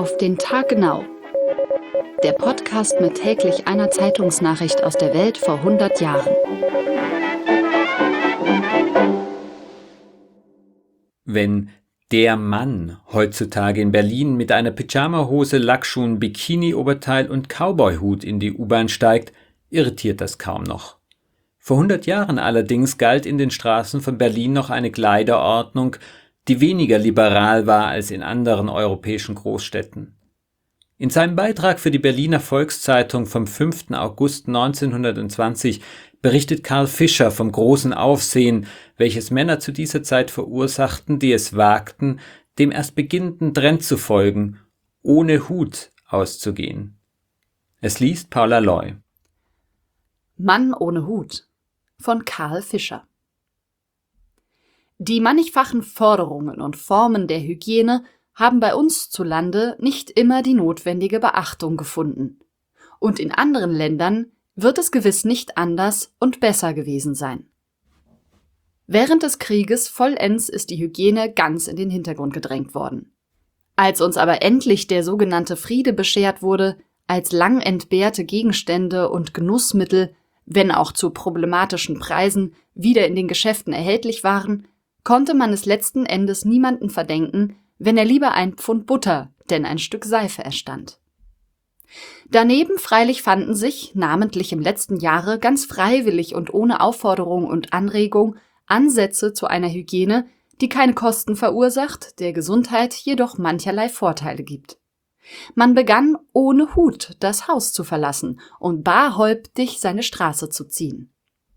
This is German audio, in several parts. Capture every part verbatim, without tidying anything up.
Auf den Tag genau. Der Podcast mit täglich einer Zeitungsnachricht aus der Welt vor hundert Jahren. Wenn der Mann heutzutage in Berlin mit einer Pyjamahose, Lackschuhen, Bikini-Oberteil und Cowboyhut in die U-Bahn steigt, irritiert das kaum noch. Vor hundert Jahren allerdings galt in den Straßen von Berlin noch eine Kleiderordnung, die weniger liberal war als in anderen europäischen Großstädten. In seinem Beitrag für die Berliner Volkszeitung vom fünften August neunzehnhundertzwanzig berichtet Karl Fischer vom großen Aufsehen, welches Männer zu dieser Zeit verursachten, die es wagten, dem erst beginnenden Trend zu folgen, ohne Hut auszugehen. Es liest Paula Loy. Mann ohne Hut von Karl Fischer. Die mannigfachen Forderungen und Formen der Hygiene haben bei uns zu Lande nicht immer die notwendige Beachtung gefunden. Und in anderen Ländern wird es gewiss nicht anders und besser gewesen sein. Während des Krieges vollends ist die Hygiene ganz in den Hintergrund gedrängt worden. Als uns aber endlich der sogenannte Friede beschert wurde, als lang entbehrte Gegenstände und Genussmittel, wenn auch zu problematischen Preisen, wieder in den Geschäften erhältlich waren, konnte man es letzten Endes niemanden verdenken, wenn er lieber ein Pfund Butter, denn ein Stück Seife erstand. Daneben freilich fanden sich, namentlich im letzten Jahre, ganz freiwillig und ohne Aufforderung und Anregung, Ansätze zu einer Hygiene, die keine Kosten verursacht, der Gesundheit jedoch mancherlei Vorteile gibt. Man begann, ohne Hut das Haus zu verlassen und barhäuptig seine Straße zu ziehen.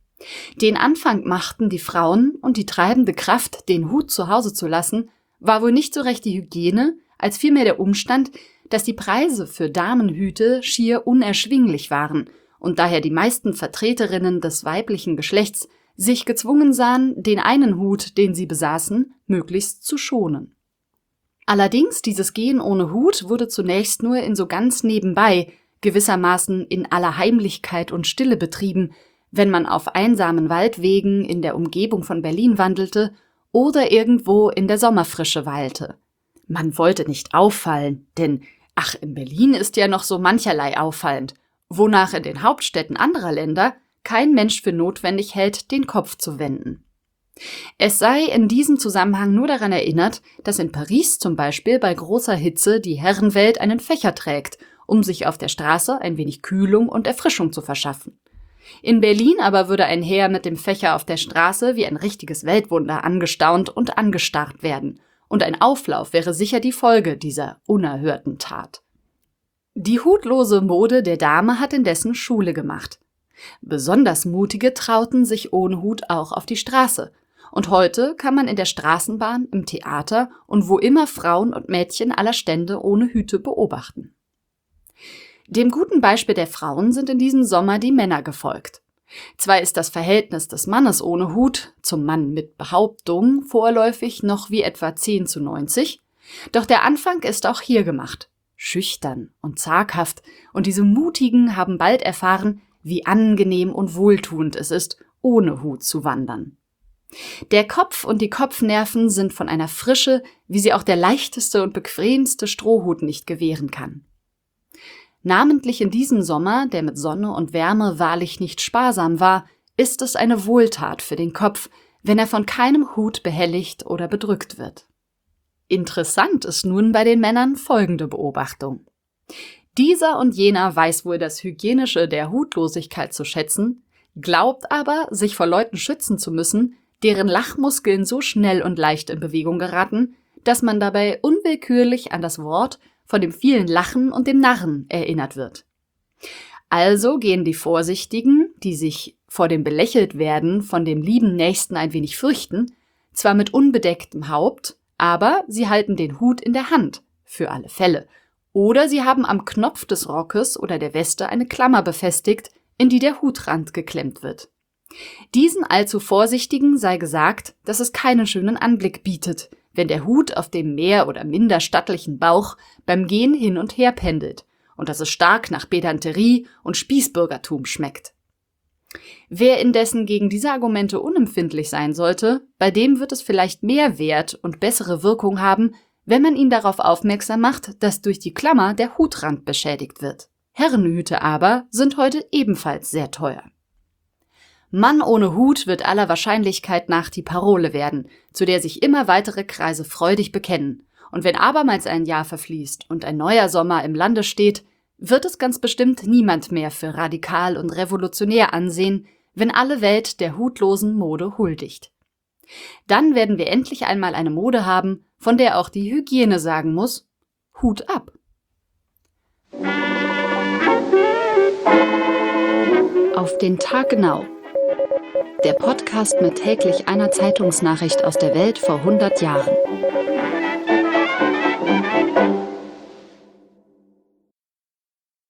Den Anfang machten die Frauen, und die treibende Kraft, den Hut zu Hause zu lassen, war wohl nicht so recht die Hygiene, als vielmehr der Umstand, dass die Preise für Damenhüte schier unerschwinglich waren und daher die meisten Vertreterinnen des weiblichen Geschlechts sich gezwungen sahen, den einen Hut, den sie besaßen, möglichst zu schonen. Allerdings, dieses Gehen ohne Hut wurde zunächst nur in so ganz nebenbei, gewissermaßen in aller Heimlichkeit und Stille betrieben, wenn man auf einsamen Waldwegen in der Umgebung von Berlin wandelte oder irgendwo in der Sommerfrische weilte. Man wollte nicht auffallen, denn, ach, in Berlin ist ja noch so mancherlei auffallend, wonach in den Hauptstädten anderer Länder kein Mensch für notwendig hält, den Kopf zu wenden. Es sei in diesem Zusammenhang nur daran erinnert, dass in Paris zum Beispiel bei großer Hitze die Herrenwelt einen Fächer trägt, um sich auf der Straße ein wenig Kühlung und Erfrischung zu verschaffen. In Berlin aber würde ein Herr mit dem Fächer auf der Straße wie ein richtiges Weltwunder angestaunt und angestarrt werden, und ein Auflauf wäre sicher die Folge dieser unerhörten Tat. Die hutlose Mode der Dame hat indessen Schule gemacht. Besonders Mutige trauten sich ohne Hut auch auf die Straße, und heute kann man in der Straßenbahn, im Theater und wo immer Frauen und Mädchen aller Stände ohne Hüte beobachten. Dem guten Beispiel der Frauen sind in diesem Sommer die Männer gefolgt. Zwar ist das Verhältnis des Mannes ohne Hut zum Mann mit Behauptung vorläufig noch wie etwa zehn zu neunzig, doch der Anfang ist auch hier gemacht. Schüchtern und zaghaft, und diese Mutigen haben bald erfahren, wie angenehm und wohltuend es ist, ohne Hut zu wandern. Der Kopf und die Kopfnerven sind von einer Frische, wie sie auch der leichteste und bequemste Strohhut nicht gewähren kann. Namentlich in diesem Sommer, der mit Sonne und Wärme wahrlich nicht sparsam war, ist es eine Wohltat für den Kopf, wenn er von keinem Hut behelligt oder bedrückt wird. Interessant ist nun bei den Männern folgende Beobachtung. Dieser und jener weiß wohl das Hygienische der Hutlosigkeit zu schätzen, glaubt aber, sich vor Leuten schützen zu müssen, deren Lachmuskeln so schnell und leicht in Bewegung geraten, dass man dabei unwillkürlich an das Wort von dem vielen Lachen und dem Narren erinnert wird. Also gehen die Vorsichtigen, die sich vor dem Belächeltwerden von dem lieben Nächsten ein wenig fürchten, zwar mit unbedecktem Haupt, aber sie halten den Hut in der Hand, für alle Fälle, oder sie haben am Knopf des Rockes oder der Weste eine Klammer befestigt, in die der Hutrand geklemmt wird. Diesen allzu Vorsichtigen sei gesagt, dass es keinen schönen Anblick bietet, wenn der Hut auf dem mehr oder minder stattlichen Bauch beim Gehen hin und her pendelt und dass es stark nach Pedanterie und Spießbürgertum schmeckt. Wer indessen gegen diese Argumente unempfindlich sein sollte, bei dem wird es vielleicht mehr Wert und bessere Wirkung haben, wenn man ihn darauf aufmerksam macht, dass durch die Klammer der Hutrand beschädigt wird. Herrenhüte aber sind heute ebenfalls sehr teuer. Mann ohne Hut wird aller Wahrscheinlichkeit nach die Parole werden, zu der sich immer weitere Kreise freudig bekennen. Und wenn abermals ein Jahr verfließt und ein neuer Sommer im Lande steht, wird es ganz bestimmt niemand mehr für radikal und revolutionär ansehen, wenn alle Welt der hutlosen Mode huldigt. Dann werden wir endlich einmal eine Mode haben, von der auch die Hygiene sagen muss: Hut ab. Auf den Tag genau. Der Podcast mit täglich einer Zeitungsnachricht aus der Welt vor hundert Jahren.